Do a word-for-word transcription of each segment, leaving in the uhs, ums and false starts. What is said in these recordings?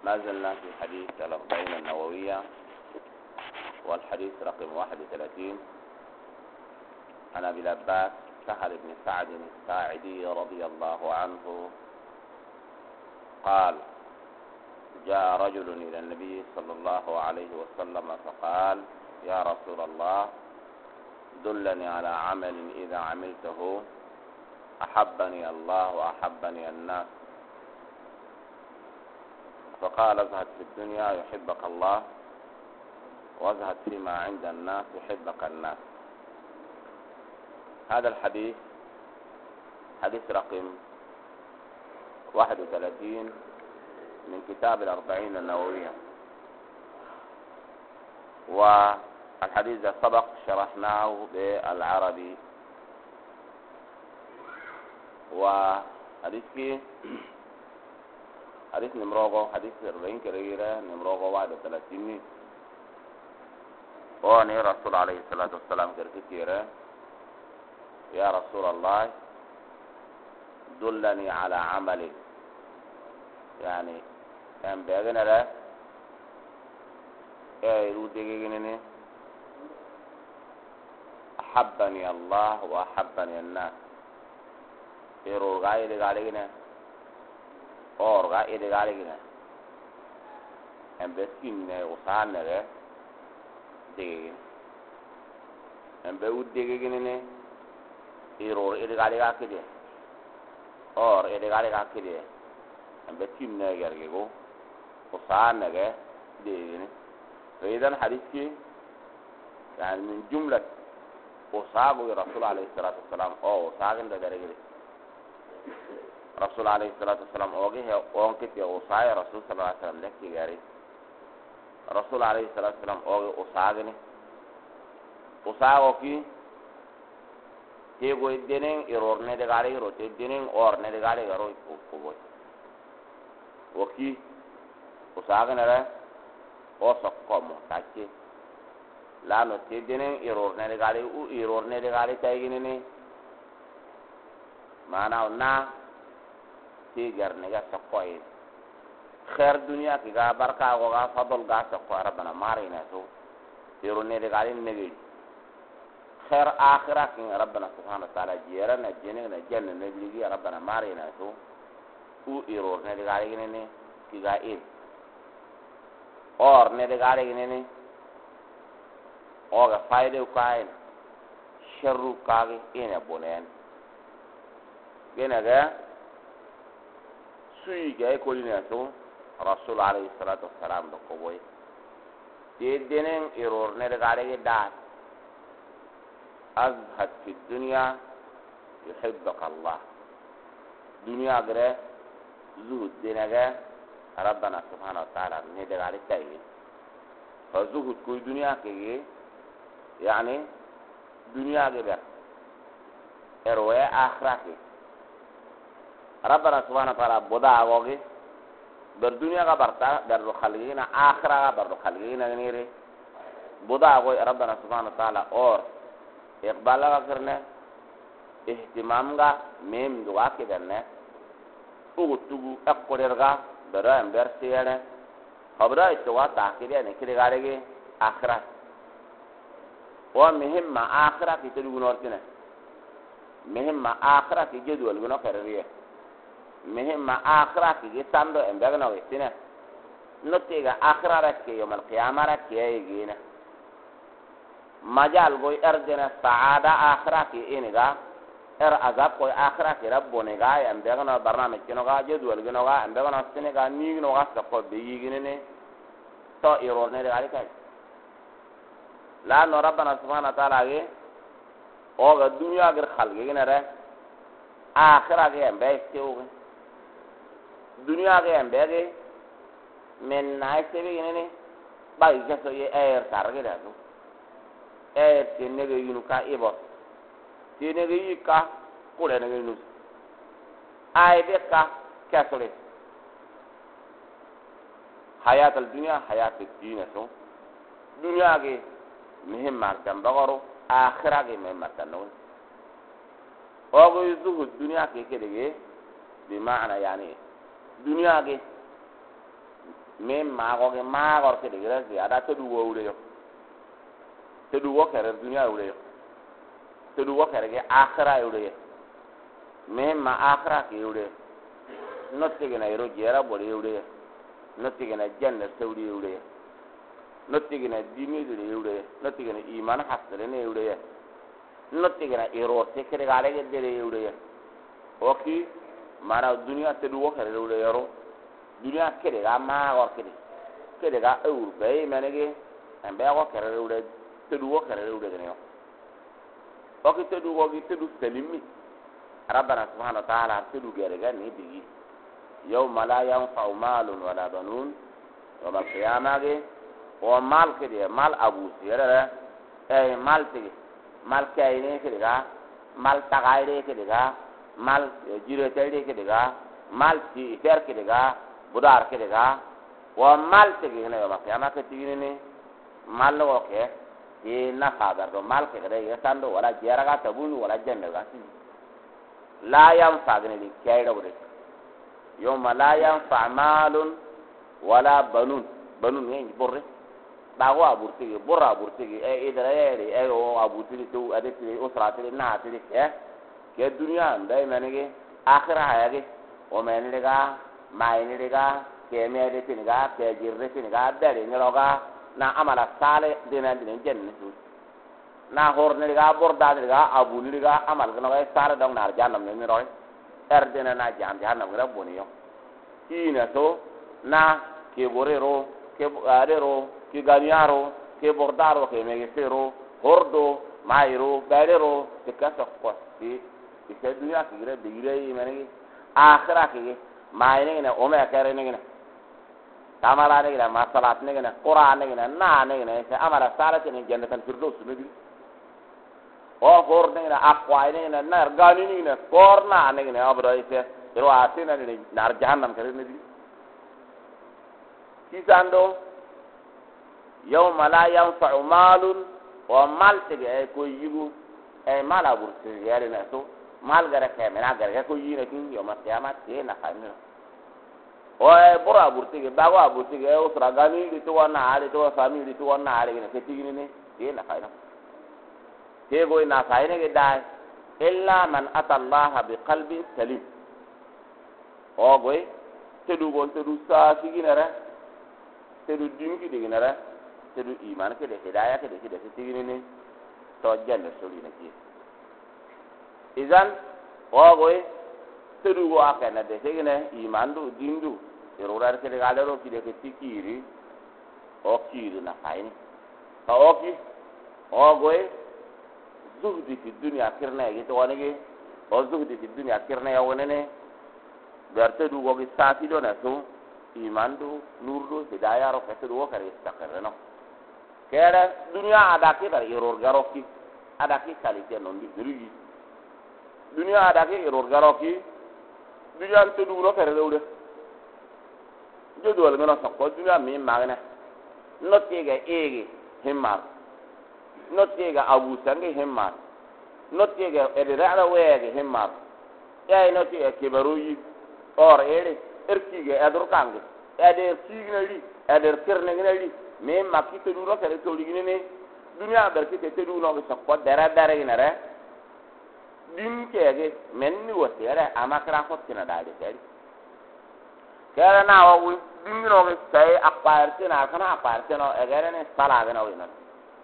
ما زلنا في حديث الأربعين النووية، والحديث رقم واحد وثلاثين عن أبي العباس سهل بن سعد الساعدي رضي الله عنه قال: جاء رجل إلى النبي صلى الله عليه وسلم فقال: يا رسول الله، دلني على عمل إذا عملته أحبني الله وأحبني الناس. فقال: ازهد في الدنيا يحبك الله، وازهد فيما عند الناس يحبك الناس. هذا الحديث حديث رقم واحد وثلاثين من كتاب الأربعين النووية. والحديث ده سبق شرحناه بالعربي، وحديث كي حديث نمروغو حديث أربعين كريرة نمروغو واحد وثلاثين واني رسول عليه الصلاة والسلام كركتيرة: يا رسول الله، دلني على عمل، يعني كان بيغنى له ايه يوديغيني أحبني الله وأحبني الناس. يرو غاي دي غالينا اور غاي دي غالينا ام بسكين نه وسان نه دي ام بيود دي غيني يرو دي غاليغا كدي اور دي غاليغا كدي ام بسكين نه يرغو وسان نه دي. فاذا الحديث يعني من جمله وصابوا الرسول عليه الصلاه والسلام او صاغن ده درجه رسول عليه الصلاة والسلام أوجه أونكت يا وصايا رسول صلى الله عليه وسلم لك يجاري رسول عليه الصلاة والسلام أوجه وصاغني وصاغوكي تيجو الدينين إيرور ندعاري رو تيجينين أور ندعاري غرو يكوبوي وكي وصاغنا له وصقكم تاكي لانو تيجينين إيرور ندعاري أو إيرور ندعاري تايجينيني معناه نا تيجر نجا سقوي خير دنيا كي غا بركة وغا فضل غا سقوي ربنا مارينا تو يروني لغالين نجي خير آخرة كي ربنا سبحانه وتعالى جيرا نجينا نجينا نبلغي ربنا مارينا تو او يروني لغالين كي غا إيه اور نلغالين اوغا فايدة وكاين شرو كاغي إيه بولين جناga sui ga ko ni to rasul alayhi salatu wassalam do ko boy de denen error ne daga re da azhad fi dunya yuhibbuk allah dunya gre zuhud denaga rabbana subhanahu wa ta'ala ne daga re tay fa zuhud ko dunya ke yani dunya ge ba erwe akhirati ربنا سبحانه وتعالى بودا اوغي در دنيا کا برتا در خلقینا آخرہ کا بر خلقینا غنیری بودا اوغي ربنا سبحانه وتعالى اور اقبال کا کرنے اهتمام کا میم دعا کے کرنے او تو اقررگا در امبر سینے خبر استوا تاخیرے نکری گارے آخرہ و مهم آخرہ کی تلگونورتنے مهم آخرہ کی جدول گنو کرریے مهم آخرة كي تاندو امبغنا ويتنا نتيجة آخرة ركي يوم القيامة ركي يجينا مجال قوي أرجنا سعادة آخرة كي إنغا ار عذاب قوي آخرة كي ربونغا امبغنا برنامج كنوغا جدول كنوغا امبغنا سنغا نيغنوغا سقو بيجيني تو إيروني لغالي لأنه ربنا سبحانه وتعالى اوغا الدنيا غير خلقين ره آخرة كي امبغنا दुनिया के अंबेगे मैं नाइसे भी इन्हें बाई जैसे ये एयर सारे रहते एयर चेन्नई के यूनुका ये बस चेन्नई के ये का कोड़े ने के यूनुस आए भी का क्या सोले हयात अल दुनिया हयात दीन है तो दुनिया के मुहिम मार्तन बगरो आखिरा के मुहिम मार्तन नो और कोई जुहद दुनिया के के लगे बिमाना यानी दुनिया के me ma go ge ma gor ke de gira ada to du wo yo to du wo kere dunya wo yo to du wo kere ge akhira yo yo me ma akhira ke yo yo no te ge na iro jera bo yo yo no te ge na janna sawri yo yo no te ge na dini de yo yo no te ge na iman hasre ne yo yo no te ge na iro te kere gale ge de yo yo oki mana dunya te du wo kere yo yo dunia kede ga ma go kede kede ga eur be menege en be go kere ure te du go kere ure de no o ki te du go ki te du selimi rabbana subhanahu wa ta'ala te du gere ga ni bigi yawma la yanfa'u malun wala banun wa ma qiyamage o mal kede mal abu sire e mal te mal kayne kede ga mal tagaire kede ga mal jire telde kede ga mal ti ter kede ga budar ke daga wa mal te ge ne ba ya ma ke tigini ni mal lo ke e na fagar do mal ke gade ya sando wala jera ga tabunu wala jenne ga ti la yam fagene li kay do de yawma la yanfa malun wala banun banun ne borre ba wa aburti ge borra aburti ge e idara yeri e o aburti to ade ti o srate na ti ke ke dunya ndai menege akhirah ayage o menege ga mai ni ga ke me de tin ga ke jirre tin ga dare ni loga na amala sale dina dina jenne tu na hor ni ga borda ni ga abu ni ga amal ga no sare dong nar jannam ni roy er dina na jam jannam ga boni yo ina to na ke borero ke arero ke ganiaro ke bordaro ke me gesero hordo mairo galero ke kaso ko ti ke dunya ki gre digre meni akhirah ki mai ne o me kare ne ne tamara ne ne masalat ne ne qur'an ne ne na ne ne se amara salati ne jannatan firdaus ne bi o gor ne ne aqwa ne ne nar gani ne ne korna ne ne abra ise ro asina ne nar jahannam kare ne bi kisando yawma la yanfa'u malun wa mal tege ko yigu e mala burti yare ne to mal gara ke mena gara ko yine kin yo ma kiamat e na khani o e bora burti ge bago burti ge o tragani di to wana ari to family di to wana ari ne ke tigini ne e na khani ke go na khani ge dai illa man ata allah bi qalbin salim o go te du gon te du sa siginara te du dingi diginara te du iman ke de hidayah ke de ke de tigini ne to janna soli na ki izan ogoy tedugo akena de segene imandu dindu erorar ke galero ki de tikiri o kiri na faini ka oki ogoy zuhdi fi dunya kirna yete wonege o zuhdi fi dunya kirna ya wonene berte dugo ki safi do na so imandu nurdu hidayah ro ke tedugo kare istakarno kere dunya ada ki dar eror garoki ada ki kalite non di dirigi dunia ada ke error garoki dunia te duro kere dewde jodo ngana sakko dunia mi magna notiga ege himmar notiga abu sange himmar notiga edira wege himmar ay notiga kibaruyi or ere erkige adur kange ede signali eder kirnengali mi makki te duro kere to ligine dunia berki te duro no sakko dara dara inare din kege menni wotere amakra hotina dade tari kera na wa din no be sai aparte na kana aparte no egere ne sala ga no ina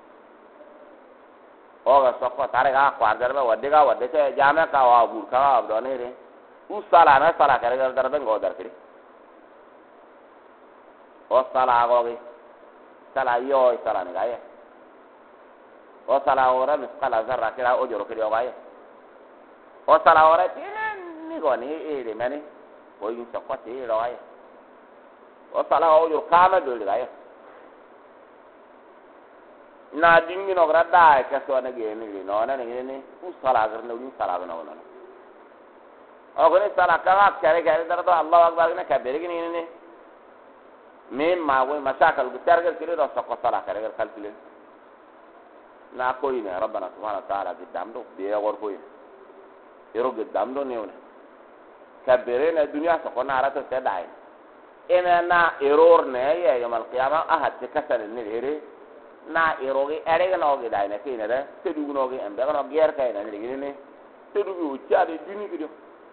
o ga sokko tare ga kwar darbe wadde ga wadde te jame ka wa bur ka abdo ne re u sala na sala kare ga darbe ngo dar kiri o sala go ge sala yo sala ne ga ye o sala ora misqala zarra kira o joro kiri o ga ye o sala ora tinen ni goni e mani o yin sakwa te roya o sala o yo kama do ga ya na dingi no grada ka so na ge ni no na ni ni u sala gar no ni sala no no o goni sala ka kare kare dar do allah akbar na ka bere ni ni me ma wo masakal gu targal kire do sakwa sala kare gar kalkile na ko ina rabbana subhanahu wa ta'ala bi damdo be gor ko yoro ge damdo ne ona kabere na dunia so ko na ara to te dai ina na error ne ya yawmal qiyamah ahad te kasal ne here na erogi erega no gi dai ne kine de te du no gi embe no gier kay ne ni ne te du u chaade dini gi do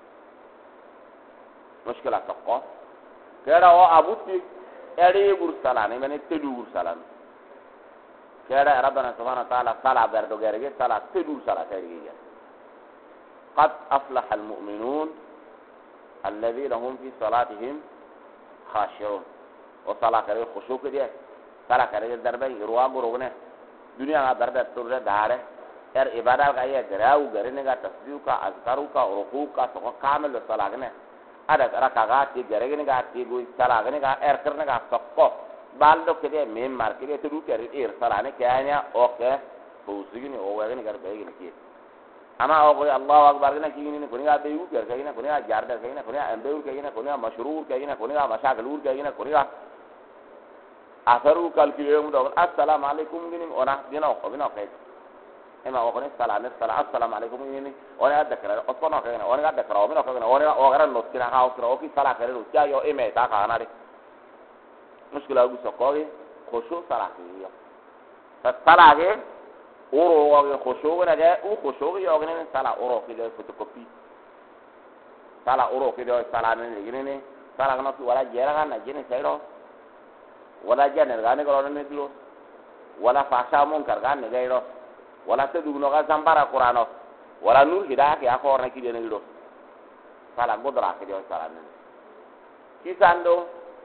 mushkila to ko kera o abuti eri bur salane mene te du bur salan kera rabbana subhanahu wa ta'ala sala berdo gerge sala te du sala tergi qad aflaha almu'minun alladhina hum fi salatihim khashi'un wa sala kare khushu ke dia sala kare darbe ruwa gorogne dunia ga darda turre dare er ibada ga ya garau garine ga tasbihu ka azkaru ka ruku ka to kamel sala gne ada raka ga ti garine ga ti go sala gne ga er karne ga sokko baldo ke de mem mar ke de tu ke er sala ne kanya oke fusigi o wa gne gar be gne ki ama o go allah akbar gne ki ni ko ni ga be u ke gne ko ni ga jar da ke gne ko ni ga ambe u ke gne ko ni ga mashrur ke gne ko ni ga mashakil u ke gne ko ni ga asaru kalkile mu do assalamu alaikum gini ona dina ko bina ko ema o ko ne sala ne sala assalamu alaikum gini ona dakara o ko no ko ona dakara o bina ko ona o garan no kira ha o kira o ki sala kare ru ja yo eme ta ka na ri muskila gu so ko ri khushu sala ki yo ta sala ge oro o ge khushu na ge u khushu yo ge ne sala oro ki de fotokopi sala oro ki de sala ne gini ne sala no ki wala jera ga na gini sayro wala janel gane ko ne dilo wala fasha munkar gane gairo wala tedu no ga zambara qur'ano wala nur hidayah ya ko na ki de ngiro sala godra ke de sala ne kisando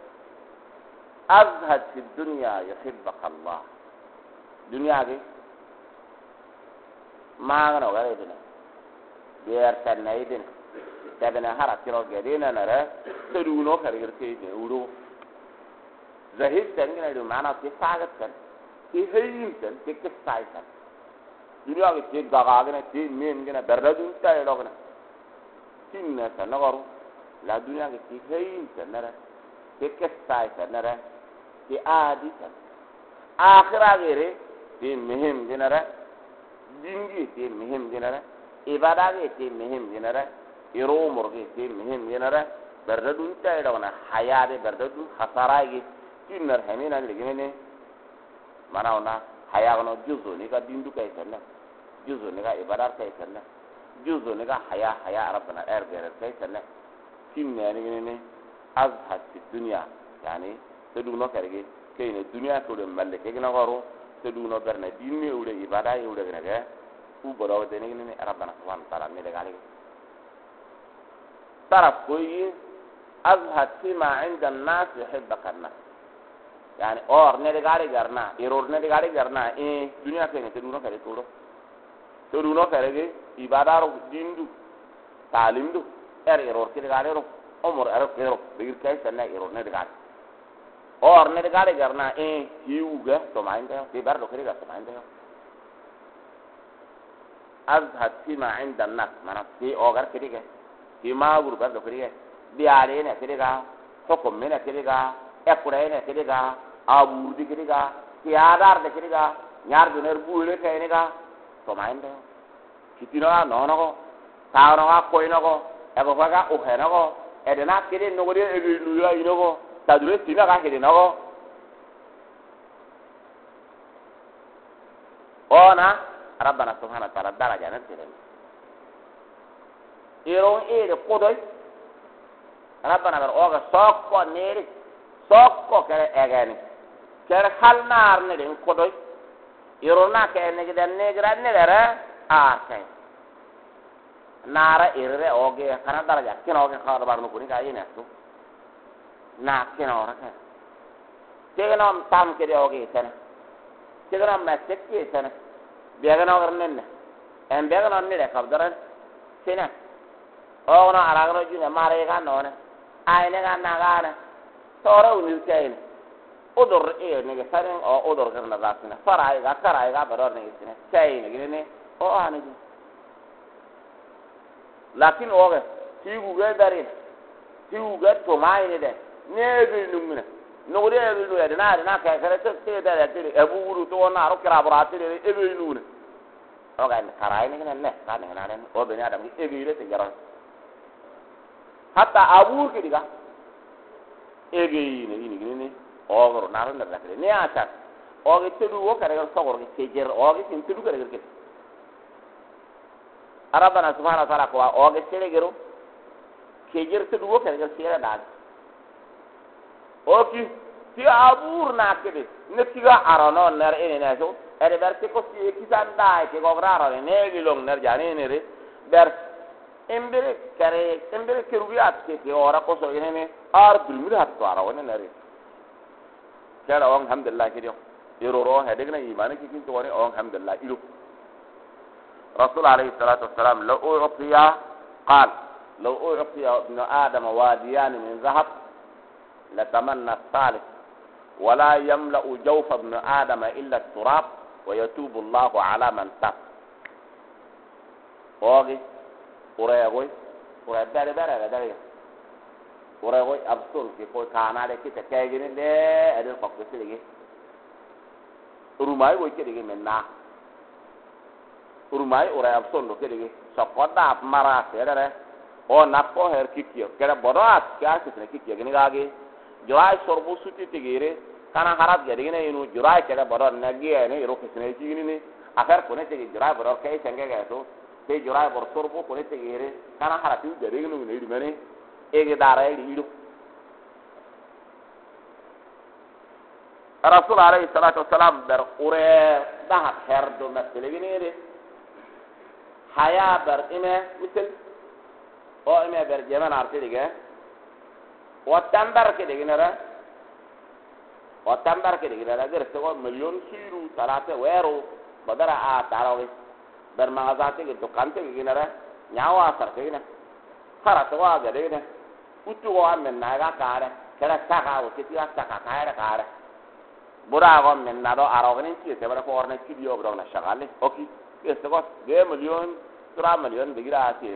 azhad fi dunya yuhibbaka allah dunya ge ma ngano gare de ber tan nay de tabena harat kiro ge de na re tedu no kare ke de uro zahid tengene do mana ti sagat kan ti hayim kan ti kisai kan dunia ke ti gaga ne ti men gena berda dun ta lo gena tinna ta nagaru la dunia ke ti hayim kan nara ti kisai kan nara ti adi kan akhira gere ti muhim genara dingi ti muhim genara ibada ke ti muhim genara iro murge ti muhim genara berda dun ta lo gena hayade berda dun khasara ge kinnar hamina ligene mana ona haya gono juzu ni ka dindu kay sanna juzu ni ka ibadar kay sanna juzu ni ka haya haya rabbana er gere kay sanna kinne ni ne azhad fi dunya yani tedu no karege kayne dunya to de malle ke gina goro tedu no berne dinne ude ibada e ude gene u bodo de ni ne rabbana subhanahu wa ta'ala ne de gali taraf koyi azhad fi ma 'inda an-nas yuhibbaka an-nas yani or ne de gari garna error ne de gari garna e dunia ke ne te duno kare toro to duno kare ge ibadaro dindu talimdu er error ke de gari ro omor er ke ro bigir kai sanna error ne de gari or ne de gari garna e hiuga to mainda ke bar do kare ga to mainda azhad fima 'inda an-nas mana ke ogar ke de ke ma bur bar do kare biare ne ke de ga hukum ne ke de ga ekure ne ke de ga abur di ke ga tiadar de ke ga nyar duner buule ke ne ga to mainde kitino no no ko ta no ga ko ino ko e ko ga o he no ko e de na ke de no go de e lu ya ino ko ta dure tina ga ke de no ko ona rabbana subhanahu wa ta'ala daraja ne tire iro e de ko doy rabbana ber o ga sokko ne sokko kere egeni kere halnar ne den kodoy irona ke ne gidan ne gran ne dara a kai nara irre oge kana daraja kino oge khawar barno kuni ka yene to na kino ora ka tegano tam ke de oge tan tegano ma tekki tan biagano garnen en biagano ne de kabdaran sina o no aragno juna mare ga no ne ai ne ga na ga ne tora unil kain odor e ne ga saren o odor garna rasina farai ga karai ga baror ne isine kain ne ne o ane lakin o ga ti gu ga dare ti gu ga to mai ne de ne bi numina no de bi no de na na ka kare te te da te e bu wuru to na ro kra bra te e bi nu ne o ga karai ne ne ne ka ne na ne o be ne adam e bi le te jara hatta abur ke diga egi ne ini gini ogro na ron da kare ne ata ogi tedu wo kare gar sogor ke sejer ogi tin tedu kare ke arabana subhanahu wa ta'ala ko ogi sere gero sejer tedu wo kare gar sere da oki ti abur na kede ne tiga arano ner ene ne so ere ber te ko ti kisan dai ke gograro ne gi long ner jani ne re ber embere kare embere kerubiat ke ke ora ko so ene ne ar dulmir hat to ara wona ne re kala on alhamdulillah ke dio yoro ro he degna imane ki kin to woni on alhamdulillah ilu rasul alayhi salatu wassalam la u'tiya qal law u'tiya ibn adam wadiyan min dhahab la tamanna salih ولا يملأ جوف ابن آدم إلا التراب ويتوب الله على من تاب اوغي اوريغوي اوري بره بره بره اوريغوي ابسول كي كو كانا دي كي تكايغي دي ادل فوك سيلغي روماي وي كي دي منا روماي اوري ابسول دو كي دي سوكودا مارا سيره او ناكو هير كيكيو كده بودات كاسي كيكيو غني غاغي جوای سوربو سوتی تیگیره کانا خراب گردی نه اینو جوای چه برای نگیه نه رو کسنه چیگی نه آخر کنه تیگی جوای برای کی چنگه گردو تی جوای بر سوربو کنه تیگیره کانا خرابی گردی نه نه ایرو منی ایگ داره ایرو رسول علیه الصلاة والسلام در اوره ده هر دو مسئله نیره حیا بر ایمه مثل او ایمه بر جمن آرتی دیگه وتنبر كده جنرا وتنبر كده جنرا غير سوا مليون سيرو ثلاثة ويرو بدر آ تاروي برمغازاتي كده كانت جنرا نياوا سر كده خرا توا كده كده وتوا من ناغا كاره كده ساكا وكتيا ساكا كاره كاره برا غم من نادو أراغنين كده تبرا كورن كيديو برا نشغالي أوكي كده سوا غير مليون ترى مليون بيجرا آسيو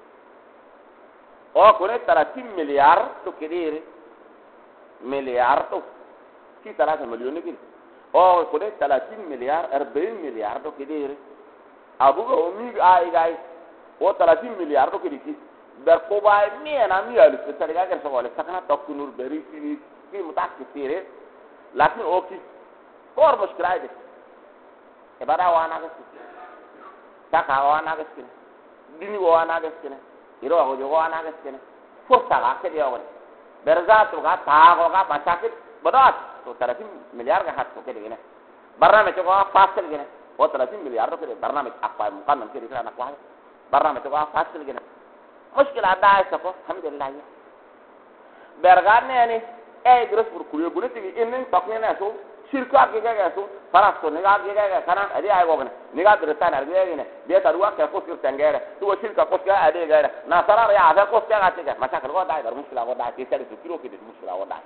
او كونه ثلاثين مليار تو كدير مليار تو كي ثلاثة مليون كده او كونه ثلاثين مليار أربعين مليار تو كدير ابو امي اي جاي او ثلاثين مليار تو كدي كي بركوباي مي انا مي الف ترجع كده سوالف سكنه تكنور بري في في متاكثر لكن اوكي كور مشكله دي ابدا وانا بس تاكا وانا بس ديني وانا بس iro ago jogo ana geskene fursa ga ke dio woni berza to ga ta go ga basakit bodat to thirty milyar ga hat to ke dine barnamij ko fasal gene o thirty milyar to ke barnamij apa mukammal ke dikana kwa barnamij ko fasal gene mushkila da ay sako alhamdulillah berga ne ni e gros pour kuye bunati inen tokne na so shirka ke ga so farasto ne ga ga kana adi ay go gene ni ga dirta na ga gene be taruwa ke ko sir tangere to shirka ko ga adi ga na sarar ya asa ko ga ga masakal go dai dar mushkila go dai ke sari to kilo ke de mushkila go dai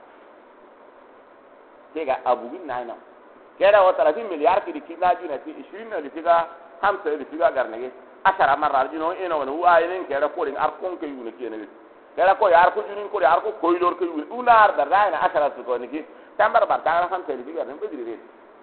ke ga abu bin na na kera o thirty milyar ki dikina ju na ti twenty na dikga hamsa dikga garne ashara marar ju no eno no wa inen kera ko rin ar kon ke yu ne ke ne kera ko yar ko junin ko yar ko koylor ke yu unar dar na ashara su ko ni ki tambar bar ta han te dikga ne be dire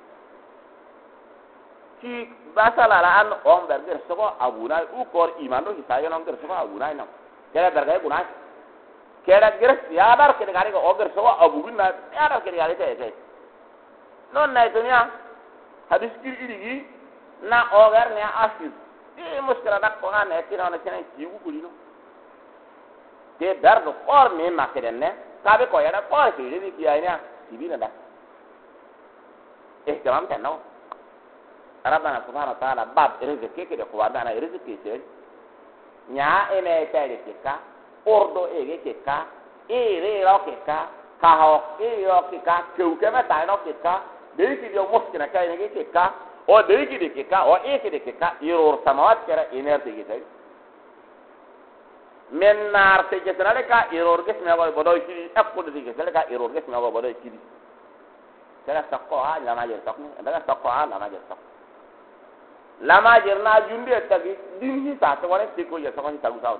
ki basala la an on berger soko abuna u kor imano hisayo non ger soko abuna na kera berga guna kera ger ya bar ke gari ko oger soko abuna ya bar ke gari te te non na dunya hadis kiri iri na oger ne asis e muskila da ko na ti na ne ti u kulino te dardo or me ma ke ne ka be ko ya da ko ti ri ki ya ina ti bi na da ihtimam ta no Rabbana subhanahu wa ta'ala bab rizqi ke de ko wadana rizqi ke nya ene tare ke ka ordo ege ke ka e re ro ke ka ka ho e ro ke ka ku ke ma ta no ke ka de ki de muskina ka ene ke ka o de ki de ke ka o e ke de ke ka iror samawat kera iner te ke men nar te ke sare ka iror ke me ba bodo ki akko de ke sare ka iror ke me ba bodo ki sara sakko ha la ma je sakko daga sakko ha la ma je sakko lama jerna junde tagi dinhi sa to wala tiko ya sama tagu saw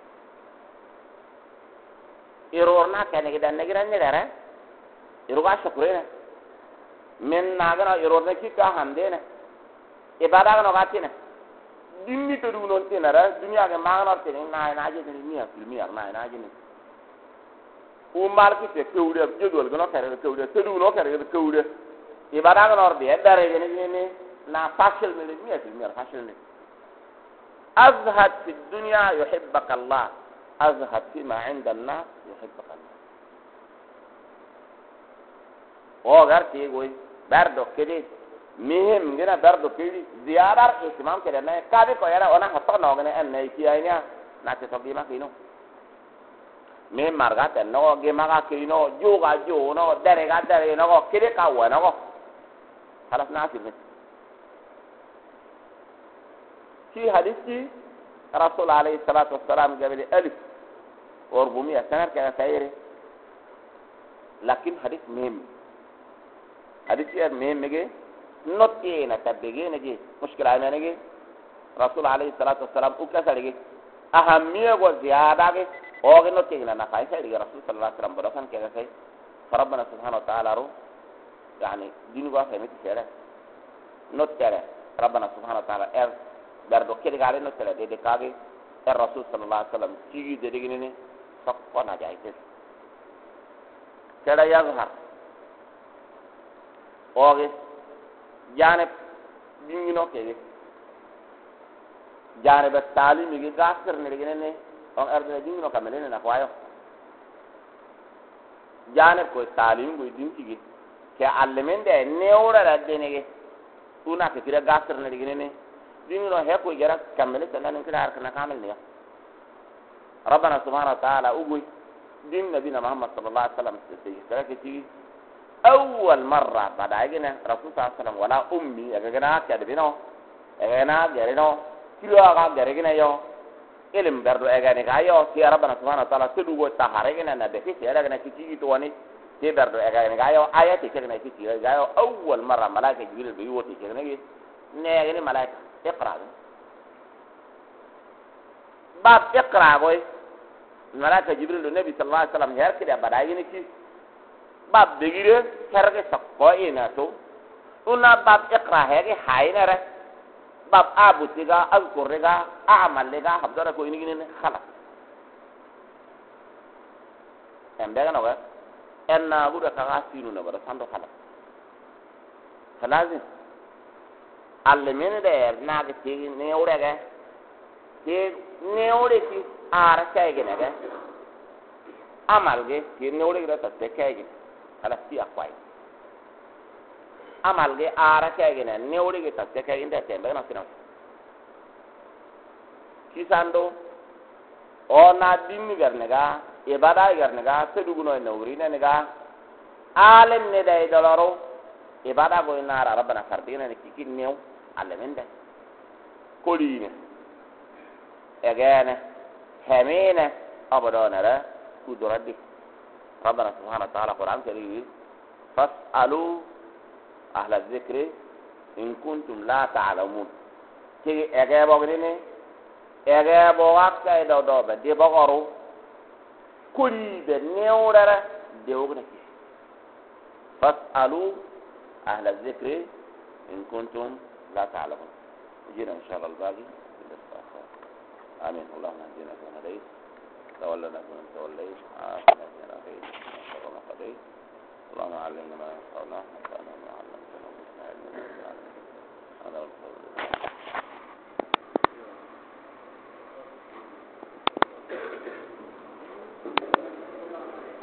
irorna kene gidan ne gidan ne dare iruga shukure men nagara irorna ki ka hande ne ibada ga no gatine dinni to du non tinara dunya ga magana tene na na je ni ni filmi ar na na je ni u mal ki te kewde jodol gno kare kewde sedu no kare kewde ibada nor bi dare ni ni na fashil mi mi mi mi fashil ni azhad fi dunya yuhibbaka Allah azhad fi ma 'inda an-nas yuhibbaka Allah o garti goy bardo kedi mihim gina bardo kedi ziyarar ihtimam kede na kabi ko yara ona hatta no gane en nei kiyanya na te tobi ma kino me marga te no ge maga kino juga jo no dare ga dare no kede ka wa no خلاص نعرف المثل في حديث رسول عليه الصلاة والسلام قبل ألف وأربعمائة سنة كان سيره لكن حديث مهم حديث مهم نجي نطينا تبجي نجي مشكلة عنا نجي رسول عليه الصلاة والسلام أكثر نجي أهمية وزيادة نجي أوه نطينا نفايسة نجي رسول صلى الله عليه وسلم برسان كذا سي فربنا سبحانه وتعالى رو يعني دين قوة فهمت سيرة نطيرة ربنا سبحانه وتعالى إر بردو كده قال نطيرة دي دكاغي الرسول صلى الله عليه وسلم تيجي دي دي سقنا جايتس كده يظهر أوه جانب دينو كده جانب التعليم يجي كاسر نرجعني أن أرجع دينو كملين نخوايو جانب كوي تعليم كوي دين كده ke allemen de neura da denege una ke tira gasar na digine ne dingino he ko gara kamele tanan kira ar kana kamel ne rabbana subhanahu wa ta'ala ugu din nabina muhammad sallallahu alaihi wasallam sai kira ke ti awwal marra bada agina rasul sallallahu alaihi wasallam wala ummi aga gana ka de bino aga na gare no kilo aga gare gina yo ilim dardo aga ne ga yo ti rabbana subhanahu wa ta'ala tudu go tahare gina na de ke ya daga na kiti to wani تقدر gayo ayati كنا كتير gayo أول مرة ملائكة جبريل بيوتي كنا نجي نيجي ملائكة اقرأ باب اقرأ قوي ملائكة جبريل النبي صلى الله عليه وسلم هير كده بداية نكى باب بيجري هرك سقوي ناتو ونا باب اقرأ هيك هاي نرى باب أبو تيجا أذكر رجع أعمل رجع حبضر كوي نيجي خلاص هم ده كنا أنا أقول لك أغاسينو نبرة ساندو خلاص خلاص علمين ده ناقة تيجي نيورة كه تيجي نيورة كي آرا كايجي نكه أمال كه تيجي نيورة كده تسيك كايجي خلاص تي أقوي أمال كه آرا كايجي نه نيورة كده تسيك كايجي ده تيجي بقى نسينا كي ساندو أو نادين كرنكا ibadah garnaga seduguno nawrina naga alim ne dai dolaro ibadah go inara rabbana fardina ne kikin new alemende kolina egene hamina abadana ra kuduradi rabbana subhanahu wa ta'ala quran karim fasalu ahla dhikri in kuntum la ta'lamun ki ege bogrini ege bogakka do do be de bogoro كل بنيورة ديوغنا كيس فاسألوا أهل الذكر إن كنتم لا تعلمون جينا إن شاء الله الباقي في الاستغفار آمين اللهم اهدنا فيما هديت تولنا فيمن توليت عافنا فيما عافيت وشر ما قضيت اللهم علمنا ما ينفعنا وانفعنا